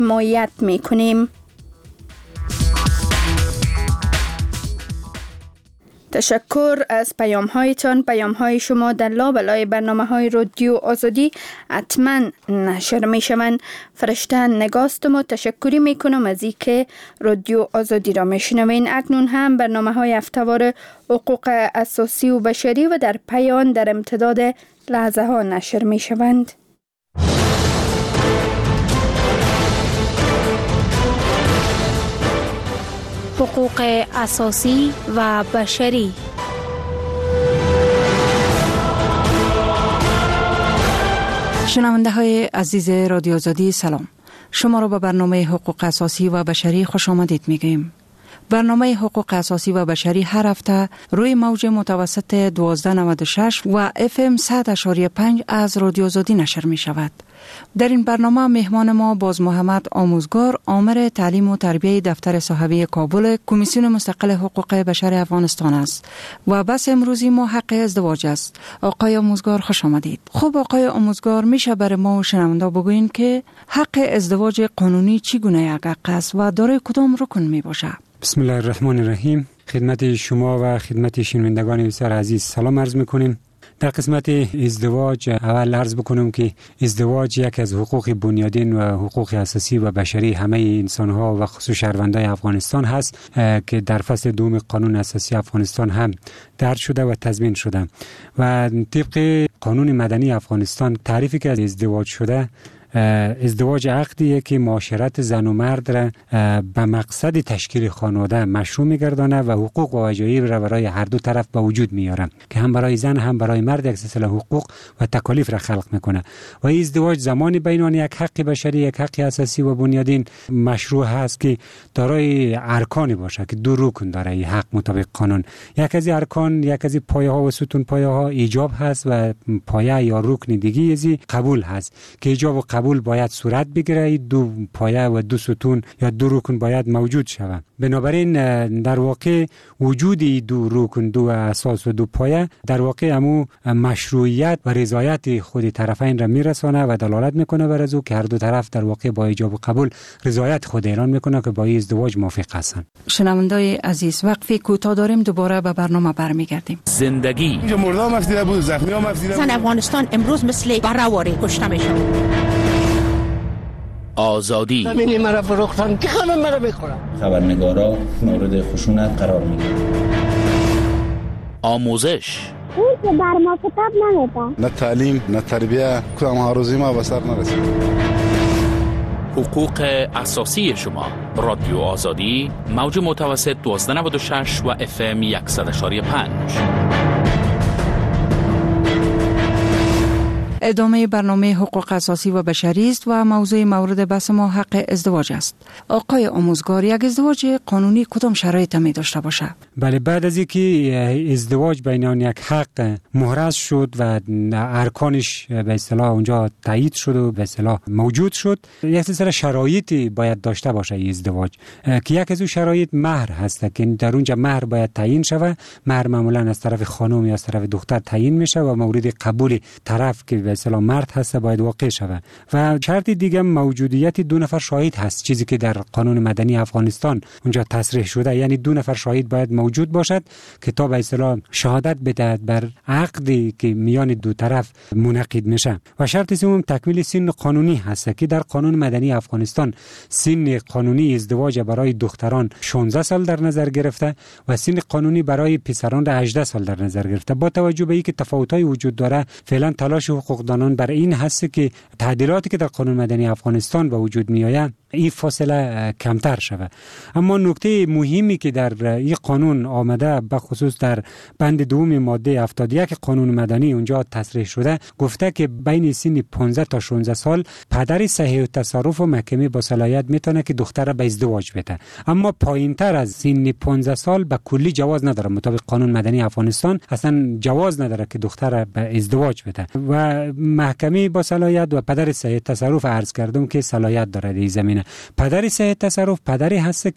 حمایت میکنیم. تشکر از پیام هایتان. پیام های شما در لابلای برنامه های رادیو آزادی حتما نشر می شوند. فرشته نگاستم و تشکری می کنم از این که رادیو آزادی را می شنوین. اکنون هم برنامه های هفته‌وار حقوق اساسی و بشری و در پایان در امتداد لحظه ها نشر می شوند. حقوق اساسی و بشری. شنونده های عزیز رادیو آزادی سلام. شما را به برنامه حقوق اساسی و بشری خوش آمدید میگیم. برنامه حقوق اساسی و بشری هر هفته روی موج متوسط 1296 و FM 100.5 از رادیو آزادی نشر می شود. در این برنامه مهمان ما باز محمد آموزگار، آمر تعلیم و تربیه دفتر صحوی کابل، کمیسیون مستقل حقوق بشر افغانستان است و بس امروزی ما حق ازدواج است. آقای آموزگار خوش آمدید. خب آقای آموزگار، میشه برای ما و شنونده بگوین که حق ازدواج قانونی چگونه یک حق است و دارای کدام رکن می باشه؟ بسم الله الرحمن الرحیم. خدمت شما و خدمت شنوندگان بسیار عزیز سلام عرض میکنیم. در قسمت ازدواج اول عرض بکنم که ازدواج یک از حقوق بنیادین و حقوق اساسی و بشری همه انسان‌ها و خصوص شهروندان افغانستان هست که در فصل دوم قانون اساسی افغانستان هم درج شده و تضمین شده و طبق قانون مدنی افغانستان تعریفی که از ازدواج شده، ازدواج عقدیه که معاشرت زن و مرد را به مقصد تشکیل خانواده مشروع می‌گردانه و حقوق و وظایف را برای هر دو طرف به وجود میاره که هم برای زن هم برای مرد یک سلسله حقوق و تکالیف را خلق میکنه و این ازدواج زمانی بین آن یک حق بشری، یک حق اساسی و بنیادین مشروع هست که دارای ارکانی باشه که دو رکن داره این حق مطابق قانون. یک از ارکان، یک از پایه‌ها و ستون پایه‌ها ایجاب هست و پایه یا رکن دیگه از قبول هست که ایجاب و قبول باید صورت بگیره. دو پایه و دو ستون یا دو رکن باید موجود شود. بنابراین در واقع وجود دو رکن، دو اساس و دو پایه در واقع همو مشروعیت و رضایت خود طرفین را میرسانه و دلالت میکنه بر از او که هر دو طرف در واقع با ایجاب و قبول رضایت خود اعلان میکنه که با این ازدواج موافق هستند. شنوندای عزیز، وقفی کوتاه داریم، دوباره به برنامه برمیگردیم. زندگی اینجا مردم افزیده بود، زخمی هم افزیده بود. زن افغانستان امروز مثل بره‌واره کشته میشه. آزادی زمینی مرا فروختن که خانم مرا بخورم. خبرنگارا مورد خشونت قرار میگیرن. آموزش اون که بر ما کتاب نمیده. نه تعلیم نه تربیه، کدام هاروزی ما به سر نرسید. حقوق اساسی شما. رادیو آزادی، موج متوسط 1296 و FM 100.5. ادامه برنامه حقوق اساسی و بشری است و موضوع مورد بحث ما حق ازدواج است. آقای آموزگار، یک ازدواج قانونی کدام شرایط می داشته باشه؟ بله، بعد از اینکه ازدواج بین آن یک حق محرز شد و ارکانش به اصطلاح اونجا تایید شد و به اصطلاح موجود شد، یک سلسله شرایطی باید داشته باشه این ازدواج که یک از اون شرایط مهر هست که در اونجا مهر باید تعیین شود. مهر معمولا از طرف خانم یا از طرف دختر تعیین میشه و مورد قبول طرف که به اصطلاح مرد هست باید واقع شود. و شرط دیگه موجودیت دو نفر شاهد هست، چیزی که در قانون مدنی افغانستان اونجا تصریح شده، یعنی دو نفر شاهد باید موجود باشد که تا به اصطلاح شهادت بدهد بر عقدی که میان دو طرف منعقد میشه. و شرط سوم تکمیل سن قانونی هست که در قانون مدنی افغانستان سن قانونی ازدواج برای دختران 16 سال در نظر گرفته و سن قانونی برای پسران 18 سال در نظر گرفته. با توجه به اینکه تفاوت‌های وجود داره، فعلا تلاش حقوقدانان برای این هست که تعدیلاتی که در قانون مدنی افغانستان به وجود میآید این فاصله کمتر شود. اما نکته مهمی که در این قانون آمده، به خصوص در بند دوم ماده 71 قانون مدنی اونجا تصریح شده، گفته که بین سن 15 تا 16 سال پدر صحیح التصرف و محکمه با صلاحیت میتونه که دختر را به ازدواج بده. اما پایینتر از سن 15 سال به کلی جواز نداره. مطابق قانون مدنی افغانستان اصلا جواز نداره که دختر را به ازدواج بده و محکمه با صلاحیت و پدر صحیح التصرف عرض کردم که صلاحیت داره در زمینه. پدر صحیح التصرف پدری هست که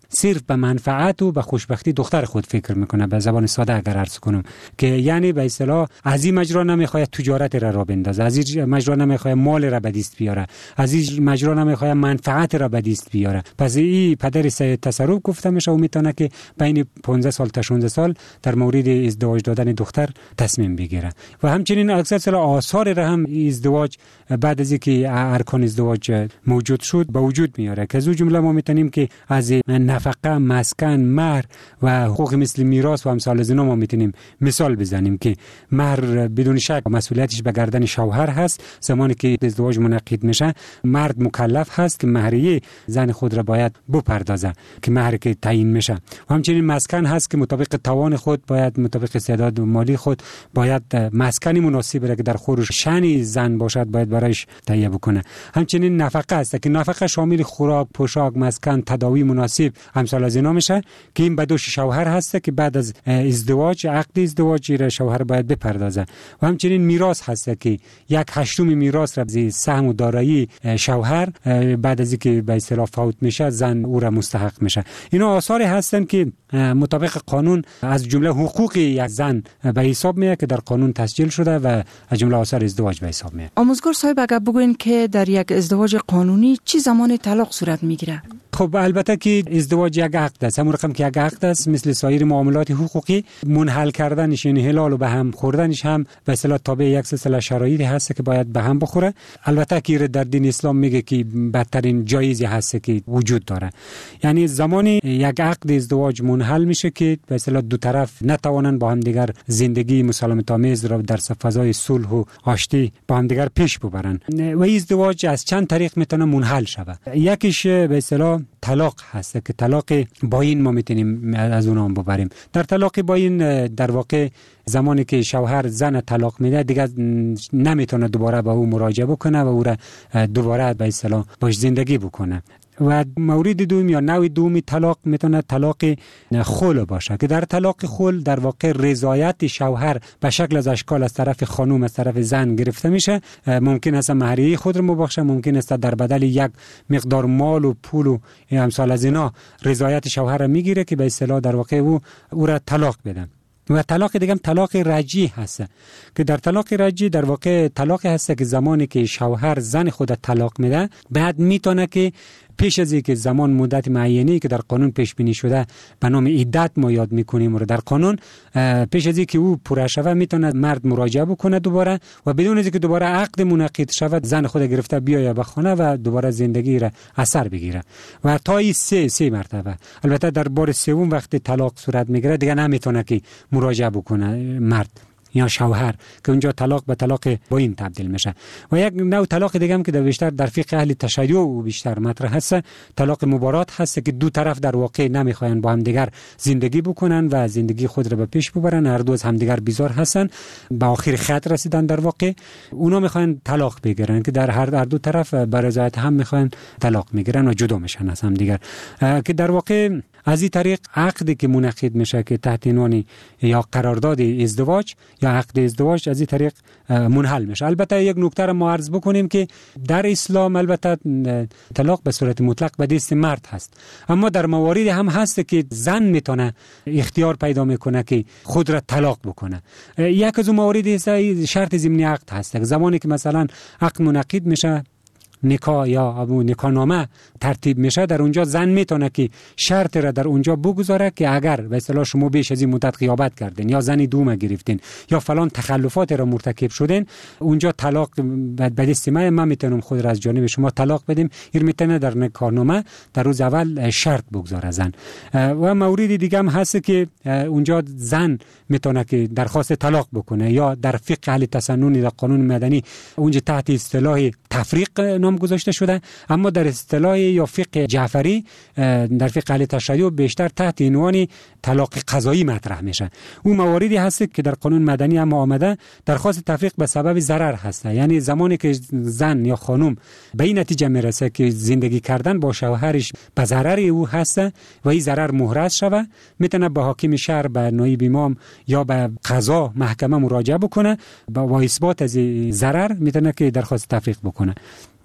صرف به منفعت و به خوشبختی دختر خود فکر میکنه. به زبان ساده اگر عرض کنم که یعنی به اصطلاح از این مجرا نمیخواد تجارت را بندازه، از این مجرا نمیخواد مال را به دست بیاره، از این مجرا نمیخواد منفعت را به دست بیاره. پس این پدر سید تصرف گفته میشه و میتونه که بین 15 سال تا 16 سال در مورد ازدواج دادن دختر تصمیم بگیره. و همچنین اکثر آثار را هم ازدواج بعد از اینکه ارکان ازدواج موجود شد به وجود میاره که از اون جمله ما میتونیم که از نفقه، مسکن، مهر و حقوق مثل میراث و امثال از اینا ما میتونیم مثال بزنیم که مهر بدون شک مسئولیتش به گردن شوهر هست. زمانی که ازدواج منعقد میشه مرد مکلف هست که مهریه زن خود را باید بپردازه که مهر که تعیین میشه. و همچنین مسکن هست که مطابق توان خود باید مطابق استعداد مالی خود باید مسکنی مناسب را که در خورش شأن زن باشد باید برایش تهیه بکنه. همچنین نفقه است که نفقه شامل خوراک، پوشاک، مسکن، تداوی مناسب امثال از اینا میشه که این به دوش شوهر هست که بعد از ازدواج عقد ازدواج را شوهر باید بپردازه. و همچنین میراث هست که 1/8 میراث را از سهم و دارایی شوهر بعد از اینکه به اصطلاح فوت میشه زن او را مستحق میشه. اینا آثاری هستن که مطابق قانون از جمله حقوق یک زن به حساب میاد که در قانون تسجیل شده و از جمله آثار ازدواج به حساب میاد. آموزگار صاحب اگر بگوین که در یک ازدواج قانونی چی زمان طلاق صورت میگیره؟ خب البته که ازدواج یک عقد است، همون رقم که یک عقد است مثل سایر معاملات حقوقی منحل کردنش یعنی حلال و به هم خوردنش هم به اصطلاح تابع یک سلسله شرایطی هست که باید به هم بخوره. البته که در دین اسلام میگه که بدترین جایزی هست که وجود داره، یعنی زمانی یک عقد ازدواج منحل میشه که به اصطلاح دو طرف نتوانن با هم دیگر زندگی مسالمت آمیز را در فضای صلح و آشتی با هم دیگر پیش ببرن. و ازدواج از چند طریق میتونه منحل شود. یکیش به اصطلاح طلاق هست که طلاق باین ما میتونیم از اون هم ببریم. در طلاق باین در واقع زمانی که شوهر زن طلاق میده دیگه نمیتونه دوباره با او مراجعه بکنه و او را دوباره به اصطلاح باش زندگی بکنه. و مورد دوم یا نوع دومی طلاق میتونه طلاق خلع باشه که در طلاق خلع در واقع رضایت شوهر به شکل از اشکال از طرف خانم از طرف زن گرفته میشه. ممکن است مهریه خود رو مبخشه، ممکن است در بدل یک مقدار مال و پول و امثال از اینا رضایت شوهر رو میگیره که به اصطلاح در واقع او را طلاق بده. و طلاق دیگه هم طلاق رجعی هست که در طلاق رجعی در واقع طلاق هست که زمانی که شوهر زن خود طلاق میده بعد میتونه که پیش از اینکه زمان مدت معینی که در قانون پیش بینی شده به نام عدت ما یاد میکنیم و در قانون پیش از اینکه او پوره شود میتونه مرد مراجعه بکنه دوباره و بدون اینکه دوباره عقد منعقد شود زن خود گرفته بیاید به خانه و دوباره زندگی را اثر بگیره و تا این سه مرتبه. البته در بار سوم وقتی طلاق صورت میگیره دیگه نمیتونه که مراجعه بکنه مرد یا شوهر که اونجا طلاق به طلاق باین تبدیل میشه. و یک نوع طلاق دیگه هم که بیشتر در فقه اهل تشیع و بیشتر مطرح هست طلاق مبارات هست که دو طرف در واقع نمیخواین با هم دیگر زندگی بکنن و زندگی خود را به پیش ببرن، هر دو از هم دیگر بیزار هستن، به آخر خط رسیدن در واقع اونا میخواین طلاق بگیرن که در هر دو طرف به رضایت هم میخواین طلاق میگیرن و جدا میشن از هم دیگر که در واقع از این طریق عقدی که منعقد میشه که تحت عنوان یا قرارداد ازدواج یا عقد ازدواج از این طریق منحل میشه. البته یک نکته را ما عرض بکنیم که در اسلام البته طلاق به صورت مطلق به دست مرد هست، اما در مواردی هم هست که زن میتونه اختیار پیدا میکنه که خود را طلاق بکنه. یک از اون مواردی شرط ضمنی عقد هست. زمانی که مثلا عقد منعقد میشه نکاح یا نکاح نامه ترتیب میشه در اونجا زن میتونه که شرط را در اونجا بگذاره که اگر به اصطلاح شما بیش از این مدت غیابت کردین یا زنی دوم گرفتین یا فلان تخلفات را مرتکب شدین اونجا طلاق به دست من میتونم خود را از جانب شما طلاق بدیم. این میتونه در نکاح نامه در روز اول شرط بگذاره زن. و مورد دیگه هم هست که اونجا زن میتونه که درخواست طلاق بکنه یا در فقه اهل تسنن در قانون مدنی اونجا تحت اصطلاح تفریق نام گذاشته شده، اما در اصطلاح یا فقه جعفری در فقه اهل تشیع بیشتر تحت عنوان طلاق قضایی مطرح میشه. اون مواردی هست که در قانون مدنی هم آمده درخواست تفریق به سبب ضرر هست، یعنی زمانی که زن یا خانم به این نتیجه میرسه که زندگی کردن با شوهرش به ضرر او هست و این ضرر محرز شوه میتونه به حاکم شهر به نایب امام یا به قضا محکمه مراجعه بکنه با اثبات از ضرر میتونه که درخواست تفریق بکنه.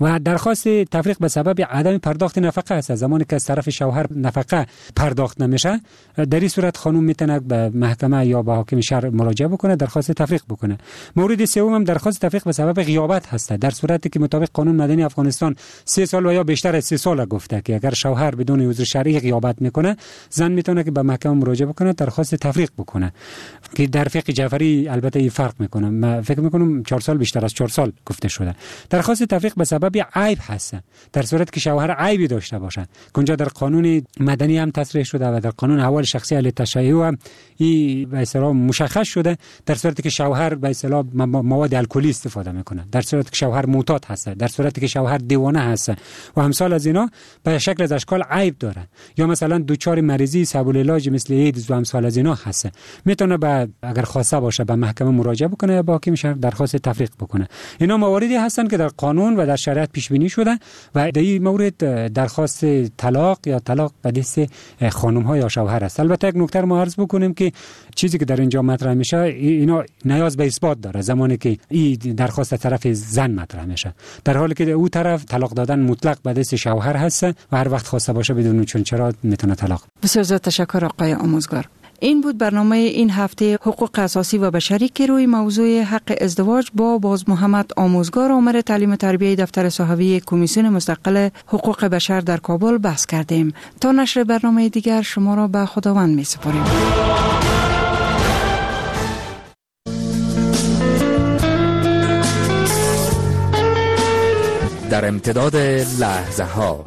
و درخواست تفریق به سبب عدم پرداخت نفقه است. زمانی که از طرف شوهر نفقه پرداخت نمیشه، در این صورت خانم میتونه به محکمه یا به حاکم شهر مراجعه بکنه، درخواست تفریق بکنه. مورد سوم هم درخواست تفریق به سبب غیابت هست. در صورتی که مطابق قانون مدنی افغانستان 3 سال و یا بیشتر از 3 سال گفته که اگر شوهر بدون عذر شرعی غیابت میکنه، زن میتونه که به محکمه مراجعه بکنه، درخواست تفریق بکنه، که در فقه جعفری البته این فرق میکنه. من فکر میکنم 4 سال بیشتر از 4 سال گفته شده. درخواست تفریق به سبب عیب هست. در صورتی که شوهر عیبی داشته باشه، که اونجا در قانون مدنی هم تصریح شده و در قانون احوال شخصی اهل تشیع هم این به اصطلاح مشخص شده. در صورتی که شوهر به اصطلاح مواد الکلی استفاده میکنه، در صورتی که شوهر معتاد هست، در صورتی که شوهر دیوانه هست و امثال از اینا، به شکل از اشکال عیب داره، یا مثلا دچار مریضی صعب العلاج مثل ایدز و امثال از اینا هست، میتونه به اگر خواسته باشه به محکمه مراجعه بکنه یا با حاکم شهر درخواست تفریق بکنه. اینا مواردی هستند که در قانون و در شریعت پیش بینی شده و در این مورد درخواست طلاق یا طلاق به دست خانم ها یا شوهر است. البته یک نکته ما عرض بکنیم که چیزی که در اینجا مطرح میشه اینا نیاز به اثبات داره زمانی که این درخواست طرف زن مطرح میشه، در حالی که او طرف طلاق دادن مطلق به دست شوهر هست و هر وقت خواسته باشه بدون چرا میتونه طلاق. بسیار زیاد تشکر آقای آموزگار. این بود برنامه این هفته حقوق اساسی و بشری که روی موضوع حق ازدواج با باز محمد آموزگار آمر تعلیم تربیه دفتر صحوی کمیسیون مستقل حقوق بشر در کابل بحث کردیم. تا نشر برنامه دیگر شما را به خداوند می سپاریم. در امتداد لحظه ها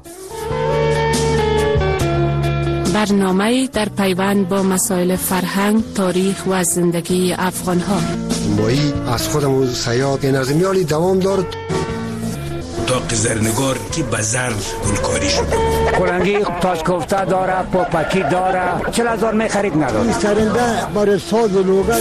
برنامه در پیوند با مسائل فرهنگ، تاریخ و زندگی افغان ها. مایی از خودمون سیاد نظمیالی دوام دارد. اتاق زرنگار که بزر گلکاری شده. کلنگی تاج کوفته داره، پاپکی داره، 40,000 می خرید نداره. این سرنده برای ساز و لوگن.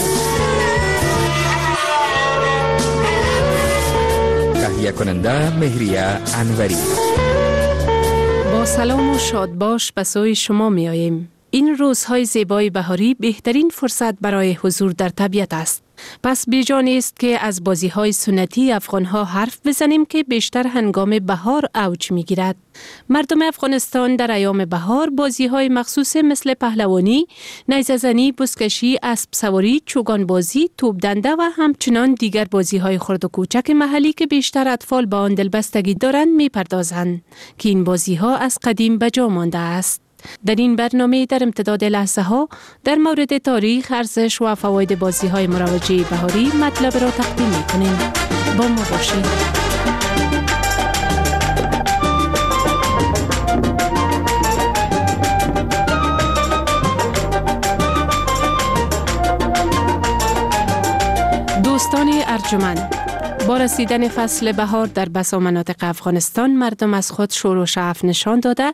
تهیه کننده مهریه انوری. با سلام و شادباش به سوی شما می آییم. این روزهای زیبای بهاری بهترین فرصت برای حضور در طبیعت است. پس بیجا نیست که از بازی‌های سنتی افغان‌ها حرف بزنیم که بیشتر هنگام بهار اوج می‌گیرد. مردم افغانستان در ایام بهار بازی‌های مخصوص مثل پهلوانی، نیزه‌زنی، بزکشی، اسب سواری، چوگان بازی، توپ دنده و همچنان دیگر بازی‌های خرد و کوچک محلی که بیشتر اطفال با آن دلبستگی دارند می‌پردازند که این بازی‌ها از قدیم به جا مانده است. در این برنامه در امتداد لحظه ها در مورد تاریخ، ارزش و فواید بازی های مروجه بهاری مطلب را تقدیم می کنیم. با ما باشید. دوستان ارجمند، با رسیدن فصل بهار در بسا مناطق افغانستان مردم از خود شور و شعف نشان داده